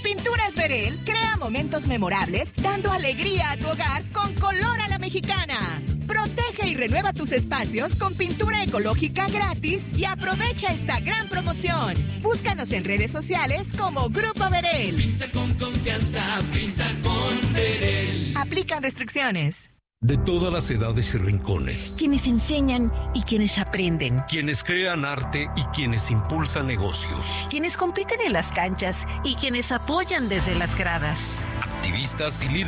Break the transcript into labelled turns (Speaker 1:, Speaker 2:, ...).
Speaker 1: Pinturas Verel crea momentos memorables, dando alegría a tu hogar con color a la mexicana. Protege y renueva tus espacios con pintura ecológica gratis y aprovecha esta gran promoción. Búscanos en redes sociales como Grupo Verel.
Speaker 2: Pinta con confianza, pinta con Verel.
Speaker 1: Aplican restricciones.
Speaker 3: De todas las edades y rincones.
Speaker 4: Quienes enseñan y quienes aprenden.
Speaker 3: Quienes crean arte y quienes impulsan negocios.
Speaker 4: Quienes compiten en las canchas y quienes apoyan desde las gradas.
Speaker 3: Activistas y líderes